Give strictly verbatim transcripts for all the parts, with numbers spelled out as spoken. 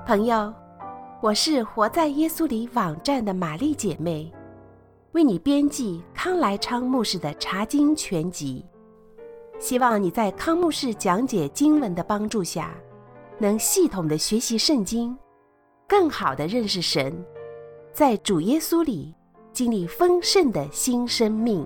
朋友，我是活在耶稣里网站的玛丽姐妹，为你编辑康来昌牧师的查经全集，希望你在康牧师讲解经文的帮助下，能系统的学习圣经，更好的认识神，在主耶稣里经历丰盛的新生命。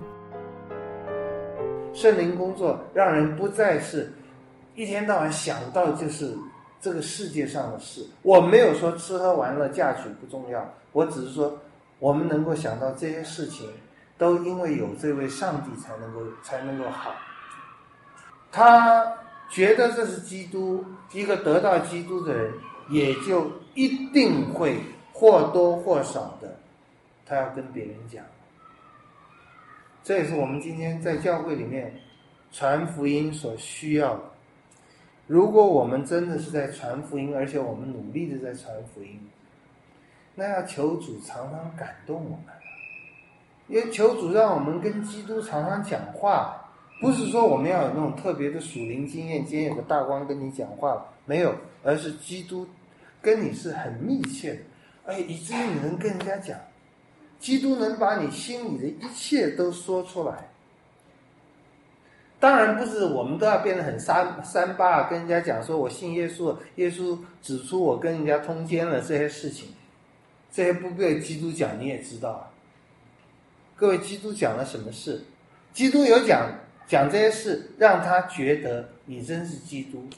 圣灵工作让人不再是一天到晚想到就是这个世界上的事。我没有说吃喝玩乐嫁娶不重要，我只是说我们能够想到这些事情都因为有这位上帝才能够才能够好。他觉得这是基督，一个得到基督的人也就一定会或多或少的他要跟别人讲。这也是我们今天在教会里面传福音所需要的。如果我们真的是在传福音，而且我们努力的在传福音，那要求主常常感动我们，因为求主让我们跟基督常常讲话，不是说我们要有那种特别的属灵经验，今天有个大光跟你讲话，没有，而是基督跟你是很密切的，哎，以至于你能跟人家讲，基督能把你心里的一切都说出来。当然不是我们都要变得很三三八，跟人家讲说我信耶稣，耶稣指出我跟人家通奸了这些事情，这些不被基督讲你也知道。各位，基督讲了什么事？基督有讲讲这些事，让他觉得你真是基督。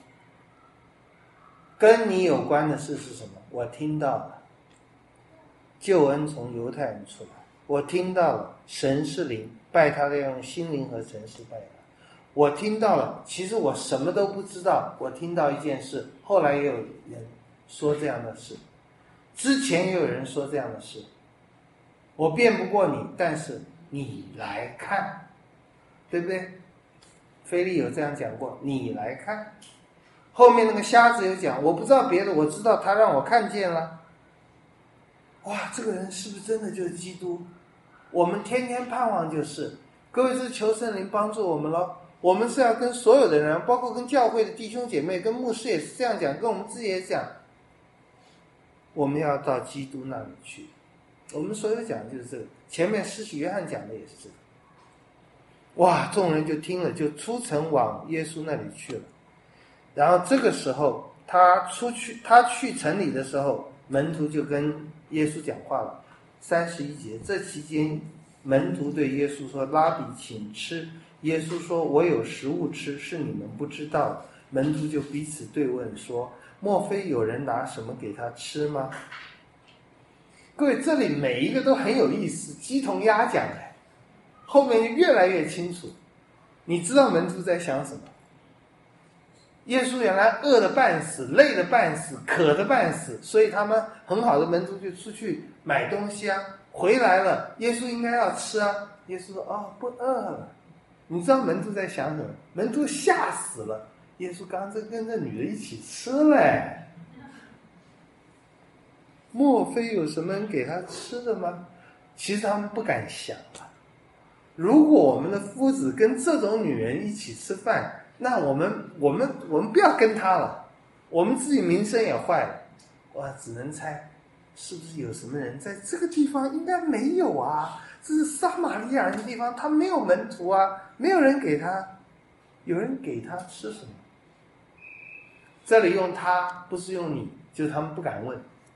跟你有关的事是什么？我听到了，救恩从犹太人出来，我听到了神是灵，拜他的要用心灵和诚实拜他。我听到了，其实我什么都不知道，我听到一件事，后来也有人说这样的事，之前也有人说这样的事，我辩不过你，但是你来看，对不对？腓力有这样讲过，你来看。后面那个瞎子有讲，我不知道别的，我知道他让我看见了。哇，这个人是不是真的就是基督？我们天天盼望就是，各位，是求圣灵帮助我们咯。我们是要跟所有的人，包括跟教会的弟兄姐妹，跟牧师也是这样讲，跟我们自己也讲，我们要到基督那里去。我们所有讲的就是这个，前面施洗约翰讲的也是这个。哇，众人就听了，就出城往耶稣那里去了。然后这个时候他出去，他去城里的时候，门徒就跟耶稣讲话了。三十一节，这期间门徒对耶稣说，拉比请吃。耶稣说，我有食物吃，是你们不知道的。门徒就彼此对问说，莫非有人拿什么给他吃吗？各位，这里每一个都很有意思，鸡同鸭讲的，后面就越来越清楚。你知道门徒在想什么？耶稣原来饿得半死，累得半死，渴得半死，所以他们很好的门徒就出去买东西啊，回来了，耶稣应该要吃啊。耶稣说，哦，不饿了。你知道门徒在想什么？门徒吓死了，耶稣刚才跟这女的一起吃嘞，莫非有什么人给他吃的吗？其实他们不敢想啊，如果我们的夫子跟这种女人一起吃饭，那我们我们我们不要跟他了，我们自己名声也坏了。哇，只能猜是不是有什么人在这个地方？应该没有啊，这是撒玛利亚人的地方，他没有门徒啊，没有人给他，有人给他吃什么？这里用他不是用你，就是他们不敢问，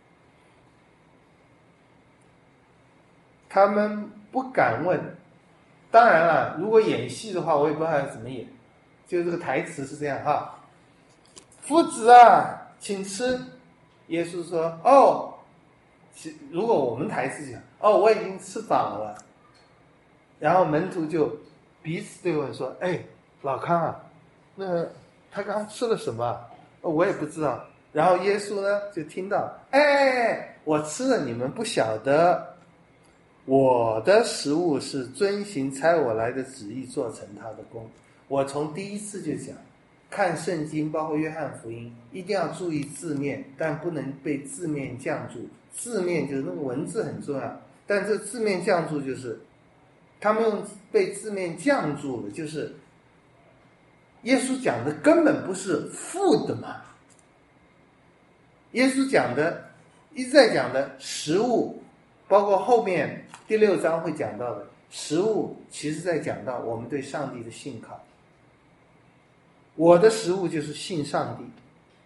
他们不敢问。当然了，如果演戏的话，我也不知道要怎么演，就这个台词是这样哈，夫子啊，请吃。耶稣说，哦，如果我们台词讲，哦，我已经吃饱了。然后门徒就彼此对问说，哎，老康啊，那他刚刚吃了什么啊？哦，我也不知道。然后耶稣呢就听到，哎，我吃了你们不晓得，我的食物是遵行差我来的旨意，做成他的功。我从第一次就讲，看圣经包括约翰福音一定要注意字面，但不能被字面降住。字面就是那个文字很重要，但这字面降住就是他们用被字面降住了，就是耶稣讲的根本不是 food 嘛， 耶稣讲的一直在讲的食物，包括后面第六章会讲到的食物，其实在讲到我们对上帝的信靠。我的食物就是信上帝，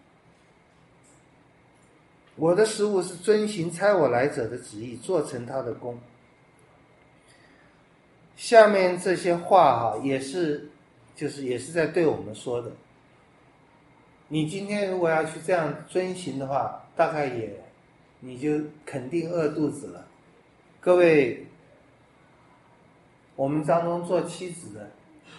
我的食物是遵行差我来者的旨意，做成他的功。下面这些话哈，也是就是也是在对我们说的。你今天如果要去这样遵行的话，大概也你就肯定饿肚子了。各位，我们当中做妻子的，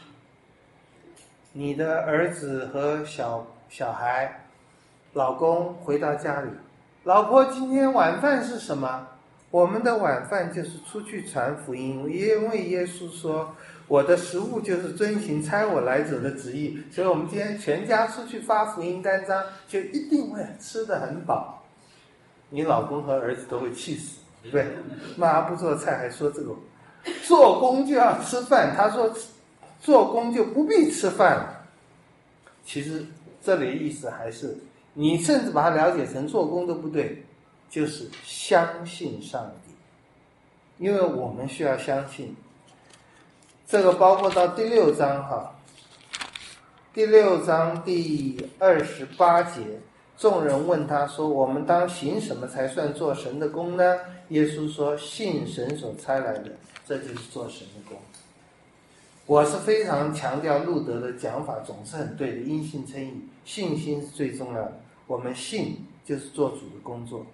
你的儿子和小小孩，老公回到家里，老婆今天晚饭是什么？我们的晚饭就是出去传福音，因为耶稣说我的食物就是遵行差我来者的旨意，所以我们今天全家出去发福音单张，就一定会吃得很饱。你老公和儿子都会气死，对不对？妈不做菜还说这个，做工就要吃饭，他说做工就不必吃饭了。其实这里的意思还是，你甚至把它了解成做工都不对，就是相信上帝。因为我们需要相信，这个包括到第六章哈，第六章第二十八节，众人问他说，我们当行什么才算做神的工呢？耶稣说，信神所差来的，这就是做神的工。我是非常强调路德的讲法总是很对的，因信称义，信心是最重要的，我们信就是做主的工作。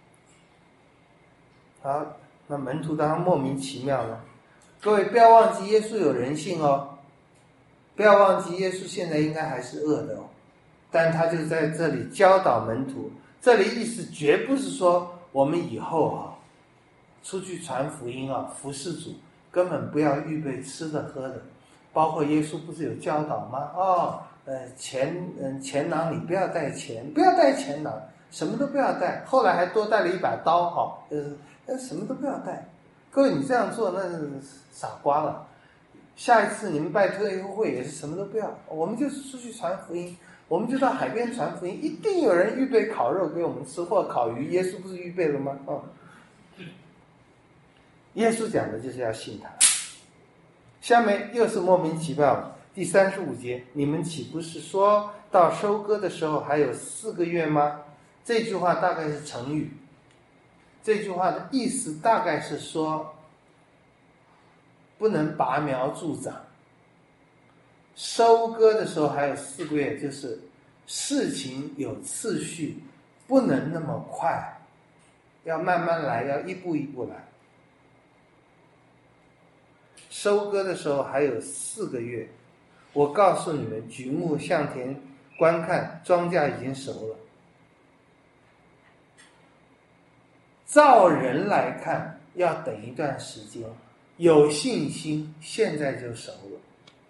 好，那门徒当然莫名其妙了。各位不要忘记耶稣有人性哦，不要忘记耶稣现在应该还是恶的哦，但他就在这里教导门徒。这里意思绝不是说我们以后啊出去传福音啊服侍主根本不要预备吃的喝的，包括耶稣不是有教导吗？哦，呃，钱嗯钱囊里不要带钱，不要带钱囊，什么都不要带。后来还多带了一把刀哈，呃，呃什么都不要带。各位，你这样做那是傻瓜了。下一次你们拜特优会也是什么都不要，我们就是出去传福音，我们就到海边传福音，一定有人预备烤肉给我们吃或烤鱼，耶稣不是预备了吗？哦，耶稣讲的就是要信他。下面又是莫名其妙，第三十五节，你们岂不是说到收割的时候还有四个月吗？这句话大概是成语，这句话的意思大概是说不能拔苗助长，收割的时候还有四个月，就是事情有次序，不能那么快，要慢慢来，要一步一步来。收割的时候还有四个月，我告诉你们，举目向田观看，庄稼已经熟了。照人来看，要等一段时间，有信心现在就熟了。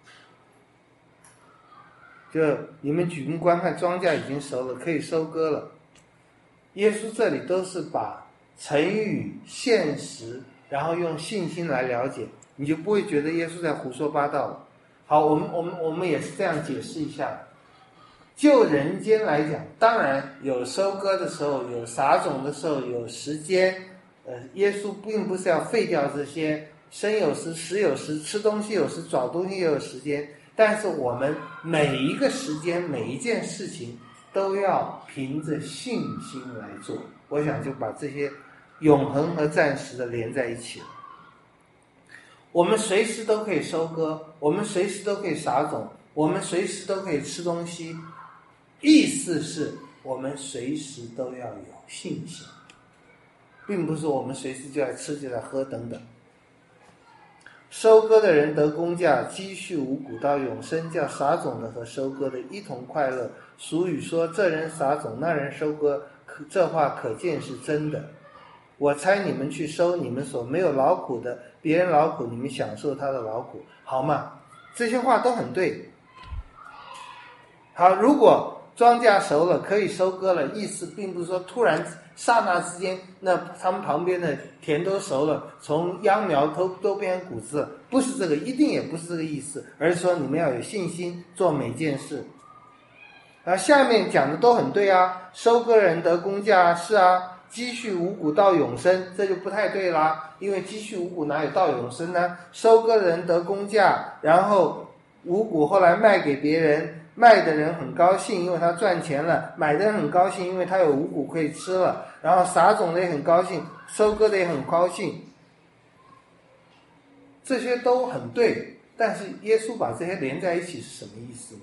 就你们举目观看，庄稼已经熟了，可以收割了。耶稣这里都是把成语现实，然后用信心来了解，你就不会觉得耶稣在胡说八道了。好，我们我们我们也是这样解释一下。就人间来讲，当然有收割的时候，有撒种的时候，有时间。呃，耶稣并不是要废掉这些生有时、食有时，吃东西有时，找东西也有时间。但是我们每一个时间、每一件事情都要凭着信心来做。我想就把这些永恒和暂时的连在一起了。我们随时都可以收割，我们随时都可以撒种，我们随时都可以吃东西。意思是我们随时都要有信心，并不是我们随时就来吃就来喝等等。收割的人得工价，积蓄五谷到永生，叫撒种的和收割的一同快乐。俗语说，这人撒种，那人收割，这话可见是真的。我差你们去收你们所没有劳苦的，别人劳苦，你们享受他的劳苦，好吗？这些话都很对。好，如果庄稼熟了，可以收割了，意思并不是说突然刹那之间，那他们旁边的田都熟了，从秧苗都都变成谷子了，不是这个，一定也不是这个意思，而是说你们要有信心做每件事。 然后下面讲的都很对啊，收割人得工价，是啊，积蓄五谷到永生，这就不太对啦，因为积蓄五谷哪有到永生呢？收割人得工价，然后五谷后来卖给别人，卖的人很高兴，因为他赚钱了，买的人很高兴，因为他有五谷可以吃了，然后撒种的也很高兴，收割的也很高兴，这些都很对，但是耶稣把这些连在一起是什么意思呢？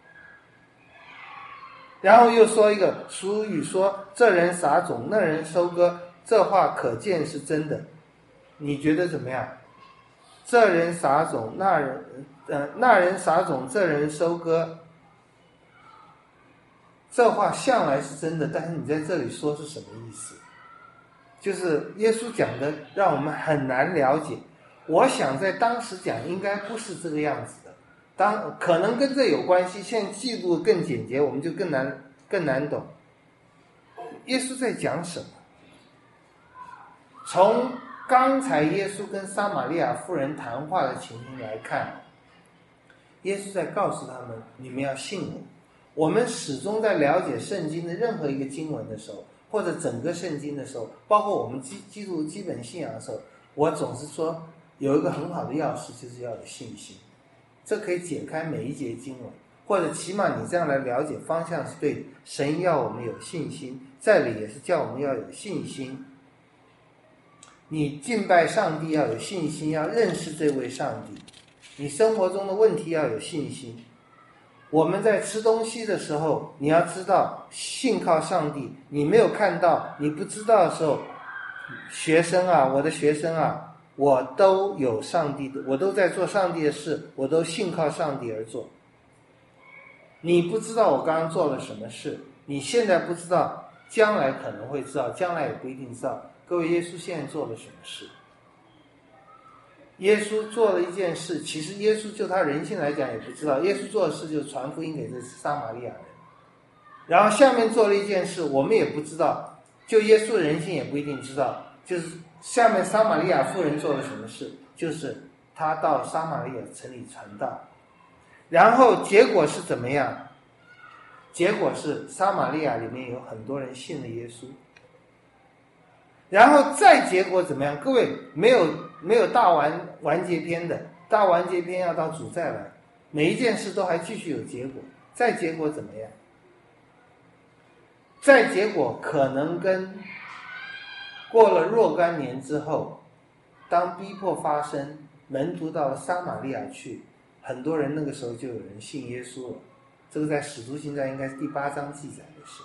然后又说一个俗语说，这人撒种，那人收割，这话可见是真的，你觉得怎么样？这人撒种，那人呃那人撒种，这人收割，这话向来是真的，但是你在这里说是什么意思？就是耶稣讲的让我们很难了解。我想在当时讲应该不是这个样子的，当可能跟这有关系，现在记录更简洁，我们就更难更难懂。耶稣在讲什么？从刚才耶稣跟撒玛利亚妇人谈话的情形来看，耶稣在告诉他们，你们要信我。我们始终在了解圣经的任何一个经文的时候，或者整个圣经的时候，包括我们基基督基本信仰的时候，我总是说有一个很好的钥匙，就是要有信心。这可以解开每一节经文，或者起码你这样来了解方向是对的。神要我们有信心，这里也是叫我们要有信心。你敬拜上帝要有信心，要认识这位上帝。你生活中的问题要有信心。我们在吃东西的时候，你要知道信靠上帝。你没有看到，你不知道的时候，学生啊，我的学生啊，我都有上帝的，我都在做上帝的事，我都信靠上帝而做。你不知道我刚刚做了什么事，你现在不知道，将来可能会知道，将来也不一定知道。各位，耶稣现在做了什么事？耶稣做了一件事，其实耶稣就他人性来讲也不知道，耶稣做的事就是传福音给这撒玛利亚人。然后下面做了一件事，我们也不知道，就耶稣的人性也不一定知道，就是下面撒玛利亚妇人做了什么事，就是他到撒玛利亚城里传道。然后结果是怎么样？结果是撒玛利亚里面有很多人信了耶稣。然后再结果怎么样？各位，没有没有大完完结篇的，大完结篇要到主再来，每一件事都还继续有结果。再结果怎么样？再结果可能跟过了若干年之后，当逼迫发生，门徒到了撒玛利亚去，很多人那个时候就有人信耶稣了。这个在使徒行传应该是第八章记载的事。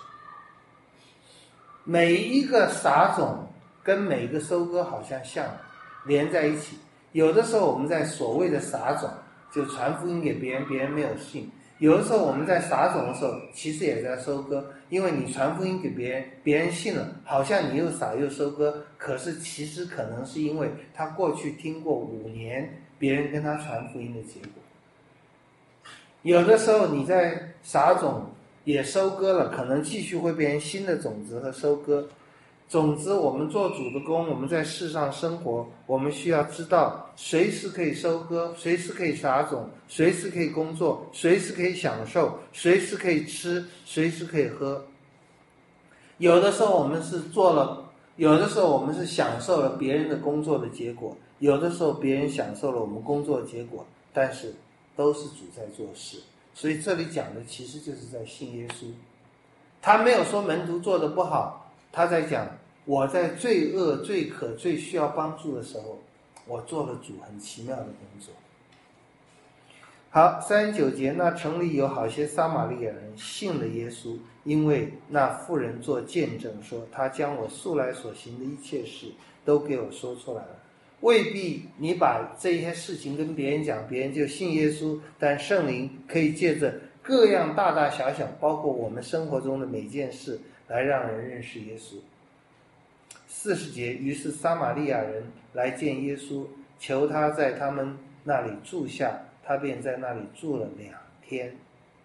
每一个撒种跟每一个收割好像像连在一起。有的时候我们在所谓的撒种，就传福音给别人，别人没有信。有的时候我们在撒种的时候，其实也在收割，因为你传福音给别人，别人信了，好像你又撒又收割，可是其实可能是因为他过去听过五年别人跟他传福音的结果。有的时候你在撒种也收割了，可能继续会变成新的种子和收割。总之，我们做主的工，我们在世上生活，我们需要知道随时可以收割，随时可以撒种，随时可以工作，随时可以享受，随时可以吃，随时可以喝。有的时候我们是做了，有的时候我们是享受了别人的工作的结果，有的时候别人享受了我们工作的结果，但是都是主在做事。所以这里讲的其实就是在信耶稣。他没有说门徒做的不好，他在讲我在最恶最渴最需要帮助的时候，我做了主很奇妙的工作。好，三十九节，那城里有好些撒玛利亚人信了耶稣，因为那妇人做见证说，他将我素来所行的一切事都给我说出来了。未必你把这些事情跟别人讲，别人就信耶稣，但圣灵可以借着各样大大小小，包括我们生活中的每件事，来让人认识耶稣。四十节，于是撒玛利亚人来见耶稣，求他在他们那里住下，他便在那里住了两天。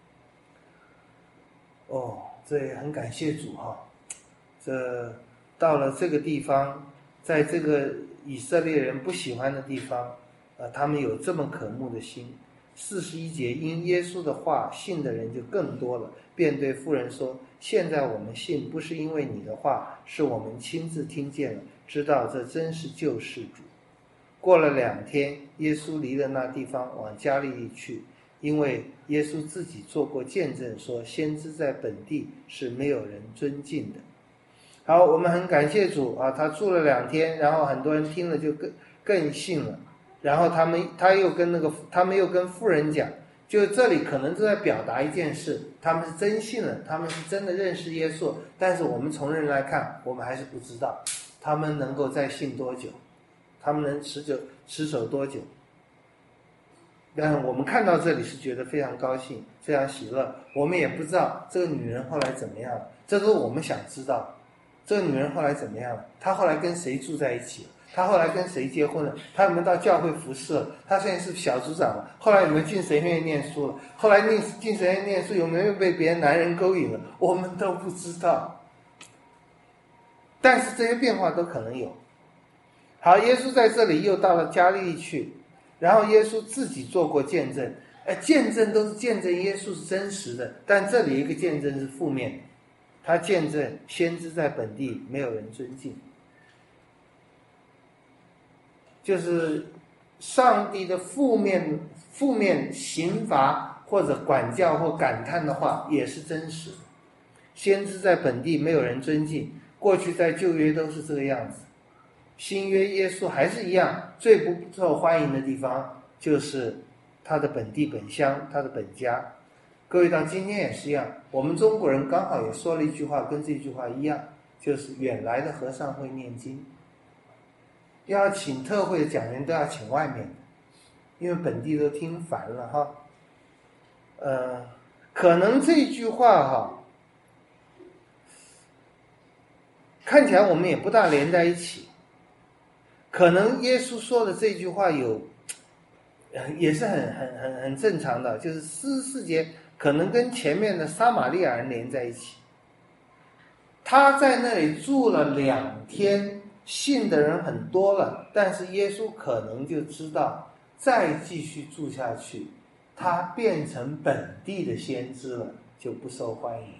哦，这也很感谢主哈！这到了这个地方，在这个以色列人不喜欢的地方，呃，他们有这么渴慕的心。 四十一节，因耶稣的话信的人就更多了，便对妇人说，现在我们信不是因为你的话，是我们亲自听见了，知道这真是救世主。过了两天，耶稣离了那地方，往加利利去，因为耶稣自己做过见证，说先知在本地是没有人尊敬的。好，我们很感谢主啊，他住了两天，然后很多人听了就更更信了。然后他们他又跟那个他们又跟妇人讲，就这里可能都在表达一件事，他们是真信了，他们是真的认识耶稣，但是我们从人来看，我们还是不知道他们能够再信多久，他们能持久持守多久。但是我们看到这里是觉得非常高兴，非常喜乐。我们也不知道这个女人后来怎么样了，这都是我们想知道。这个女人后来怎么样了？她后来跟谁住在一起了？她后来跟谁结婚了？她有没有到教会服侍了？她现在是小组长了，后来有没有进神学院念书了？后来进进神学院念书有没有被别的男人勾引了？我们都不知道。但是这些变化都可能有。好，耶稣在这里又到了加利利去，然后耶稣自己做过见证。哎，见证都是见证耶稣是真实的，但这里一个见证是负面的，他见证先知在本地没有人尊敬。就是上帝的负面负面刑罚或者管教或感叹的话也是真实的。先知在本地没有人尊敬，过去在旧约都是这个样子，新约耶稣还是一样，最不受欢迎的地方就是他的本地本乡，他的本家。各位到今天也是一样，我们中国人刚好也说了一句话跟这句话一样，就是远来的和尚会念经。要请特会的讲员都要请外面的，因为本地都听烦了哈。呃，可能这句话哈，看起来我们也不大连在一起。可能耶稣说的这句话有，也是很很很很正常的，就是四十四节可能跟前面的撒玛利亚人连在一起。他在那里住了两天。信的人很多了，但是耶稣可能就知道再继续住下去，他变成本地的先知了，就不受欢迎。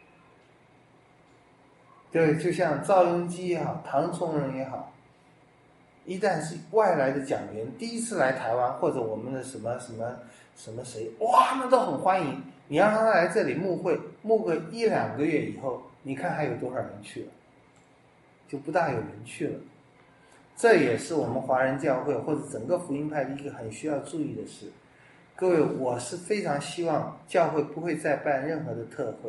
对，就像赵雍基也好，唐崇仁也好，一旦是外来的讲员第一次来台湾，或者我们的什么什么什么谁，哇，他们都很欢迎。你要让他来这里牧会，牧个一两个月以后，你看还有多少人去了？就不大有人去了。这也是我们华人教会或者整个福音派的一个很需要注意的事。各位，我是非常希望教会不会再办任何的特会。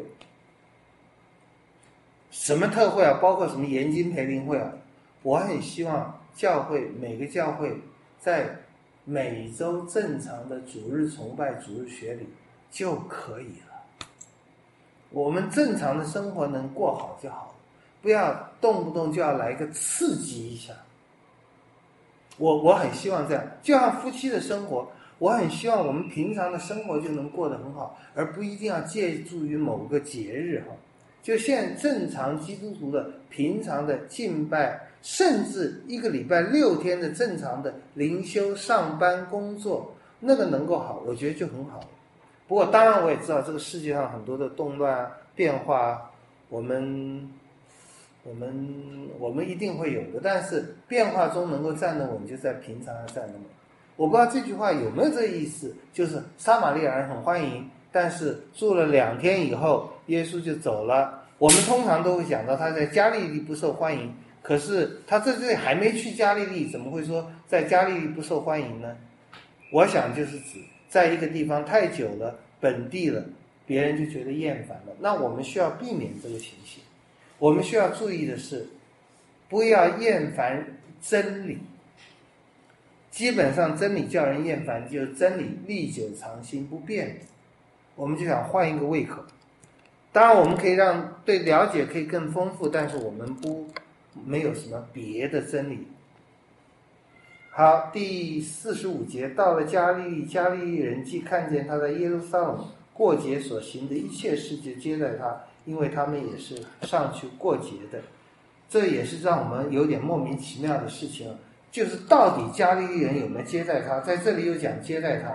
什么特会啊？包括什么研经培灵会啊？我很希望教会每个教会在每周正常的主日崇拜、主日学里就可以了。我们正常的生活能过好就好了。不要动不动就要来一个刺激一下。我我很希望这样，就像夫妻的生活，我很希望我们平常的生活就能过得很好，而不一定要借助于某个节日哈。就现在正常基督徒的平常的敬拜，甚至一个礼拜六天的正常的灵修、上班、工作，那个能够好，我觉得就很好。不过当然我也知道这个世界上很多的动乱啊、变化啊，我们我们我们一定会有的，但是变化中能够站得稳，就在平常上站得稳。我不知道这句话有没有这个意思，就是撒玛利亚人很欢迎，但是住了两天以后，耶稣就走了。我们通常都会讲到他在加利利不受欢迎，可是他在这里还没去加利利，怎么会说在加利利不受欢迎呢？我想就是指在一个地方太久了，本地了，别人就觉得厌烦了。那我们需要避免这个情形。我们需要注意的是，不要厌烦真理。基本上真理叫人厌烦，就是真理历久常新不变。我们就想换一个胃口。当然我们可以让对了解可以更丰富，但是我们不没有什么别的真理。好，第四十五节，到了加利利，加利利人既看见他在耶路撒冷过节所行的一切事，就接待他，因为他们也是上去过节的。这也是让我们有点莫名其妙的事情，就是到底加利利人有没有接待他？在这里又讲接待他，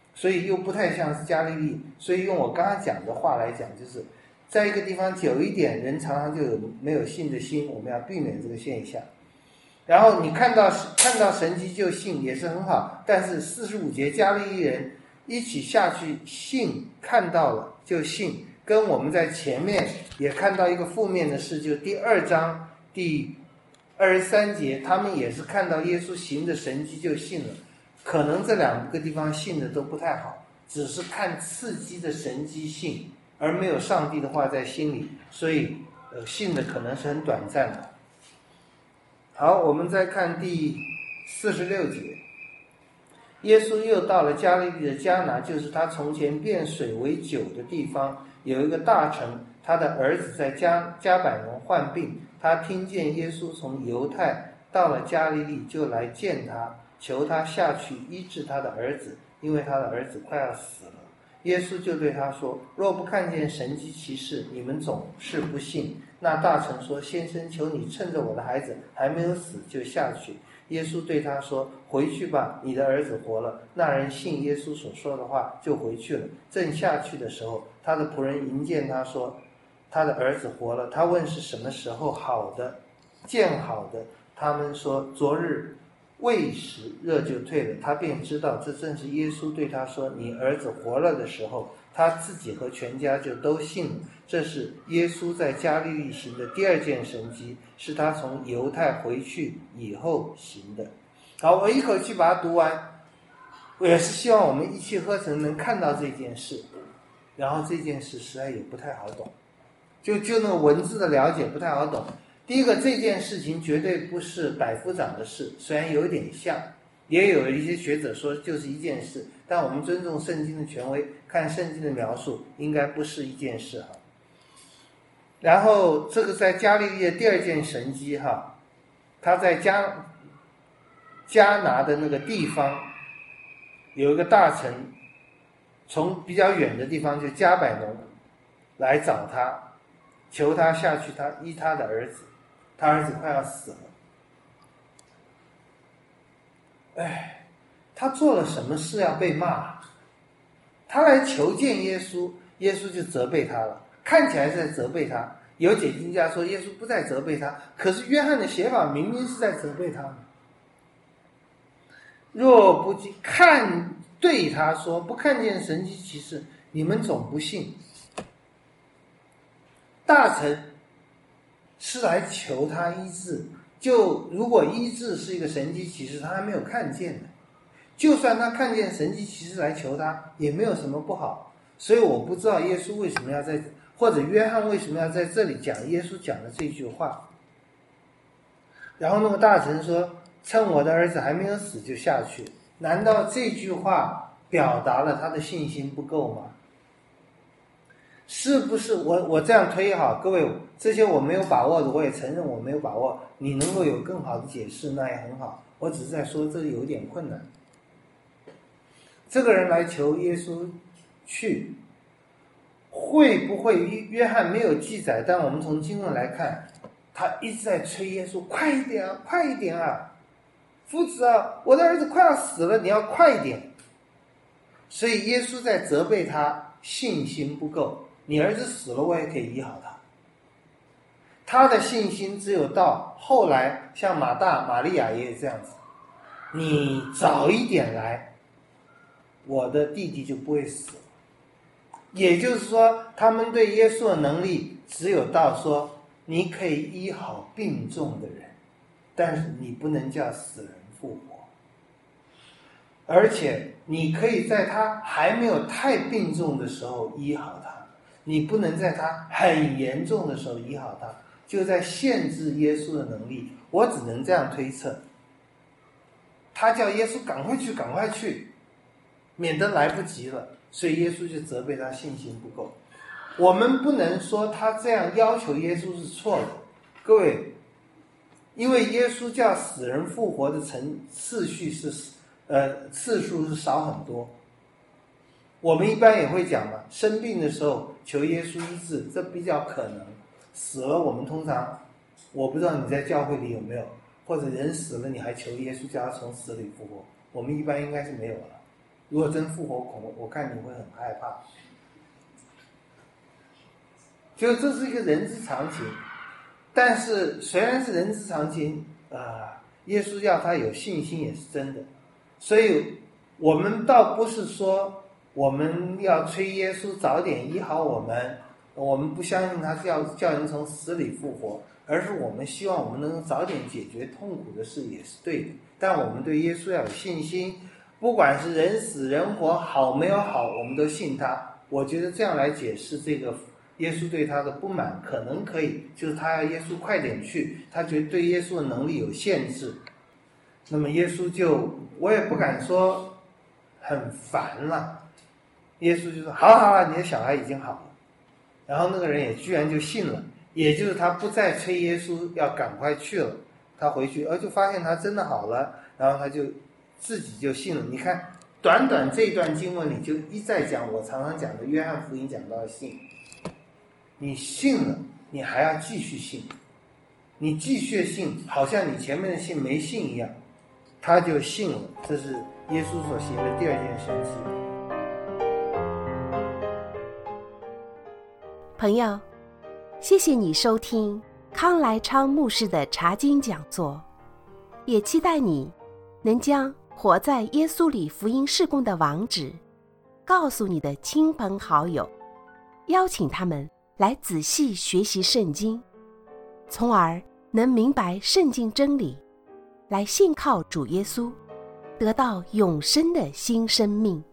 所以又不太像是加利利。所以用我刚刚讲的话来讲，就是在一个地方久一点，人常常就有没有信的心，我们要避免这个现象。然后你看到看到神迹就信也是很好，但是四十五节加利利人一起下去信，看到了就信，跟我们在前面也看到一个负面的事，就第二章第二十三节，他们也是看到耶稣行的神迹就信了。可能这两个地方信的都不太好，只是看刺激的神迹信，而没有上帝的话在心里，所以呃信的可能是很短暂的。好，我们再看第四十六节，耶稣又到了加利利的迦拿，就是他从前变水为酒的地方，有一个大臣，他的儿子在加加百农患病，他听见耶稣从犹太到了加利利，就来见他，求他下去医治他的儿子，因为他的儿子快要死了。耶稣就对他说，若不看见神迹奇事，你们总是不信。那大臣说，先生，求你趁着我的孩子还没有死就下去。耶稣对他说，回去吧，你的儿子活了。那人信耶稣所说的话，就回去了。正下去的时候，他的仆人迎见他说，他的儿子活了。他问是什么时候好的，见好的。他们说，昨日未时热就退了。他便知道这正是耶稣对他说，你儿子活了的时候。他自己和全家就都信了。这是耶稣在加利利行的第二件神迹，是他从犹太回去以后行的。好，我一口气把它读完，我也是希望我们一气呵成能看到这件事。然后这件事实在也不太好懂，就就那个文字的了解不太好懂。第一个，这件事情绝对不是百夫长的事，虽然有点像，也有一些学者说就是一件事，但我们尊重圣经的权威，看圣经的描述，应该不是一件事哈。然后这个在加利利的第二件神迹哈，他在加加拿的那个地方有一个大臣，从比较远的地方就加百农来找他，求他下去他医他的儿子，他儿子快要死了。哎，他做了什么事要被骂？他来求见耶稣，耶稣就责备他了，看起来是在责备他。有解经家说耶稣不在责备他，可是约翰的写法明明是在责备他。若不看对他说，不看见神迹奇事，你们总不信。大臣是来求他医治，就如果医治是一个神迹奇事，他还没有看见的，就算他看见神迹奇事来求他，也没有什么不好。所以我不知道耶稣为什么要在，或者约翰为什么要在这里讲耶稣讲的这句话。然后那个大臣说，趁我的儿子还没有死就下去。难道这句话表达了他的信心不够吗？是不是？我我这样推好，各位，这些我没有把握的，我也承认我没有把握，你能够有更好的解释那也很好，我只是在说这有点困难。这个人来求耶稣去，会不会约翰没有记载，但我们从经文来看，他一直在催耶稣，快一点啊，快一点啊，夫子啊，我的儿子快要死了，你要快一点。所以耶稣在责备他信心不够，你儿子死了我也可以医好他。他的信心只有到后来，像马大玛利亚也有这样子，你早一点来，我的弟弟就不会死了。也就是说，他们对耶稣的能力只有到说，你可以医好病重的人，但是你不能叫死人复活。而且你可以在他还没有太病重的时候医好他，你不能在他很严重的时候医好他，就在限制耶稣的能力。我只能这样推测，他叫耶稣赶快去赶快去，免得来不及了，所以耶稣就责备他信心不够。我们不能说他这样要求耶稣是错的，各位，因为耶稣叫死人复活的程次序是呃次数是少很多。我们一般也会讲嘛，生病的时候求耶稣医治，这比较可能。死了我们通常，我不知道你在教会里有没有，或者人死了你还求耶稣叫他从死里复活，我们一般应该是没有了。 如果真复活，恐我看你会很害怕。就这是一个人之常情，但是虽然是人之常情啊、呃，耶稣要他有信心也是真的。所以我们倒不是说我们要催耶稣早点医好我们，我们不相信他是要叫人从死里复活，而是我们希望我们能早点解决痛苦的事也是对的。但我们对耶稣要有信心，不管是人死人活，好没有好，我们都信他。我觉得这样来解释这个耶稣对他的不满，可能可以，就是他要耶稣快点去，他觉得对耶稣的能力有限制。那么耶稣就，我也不敢说很烦了，耶稣就说好好了，你的小孩已经好了。然后那个人也居然就信了，也就是他不再催耶稣要赶快去了，他回去而就发现他真的好了，然后他就自己就信了。你看短短这段经文里就一再讲我常常讲的约翰福音讲到的信，你信了你还要继续信，你继续信好像你前面的信没信一样，他就信了。这是耶稣所行的第二件神迹。 朋友，谢谢你收听康来昌牧师的查经讲座，也期待你能将活在耶稣里福音事工的网址告诉你的亲朋好友，邀请他们来仔细学习圣经，从而能明白圣经真理，来信靠主耶稣，得到永生的新生命。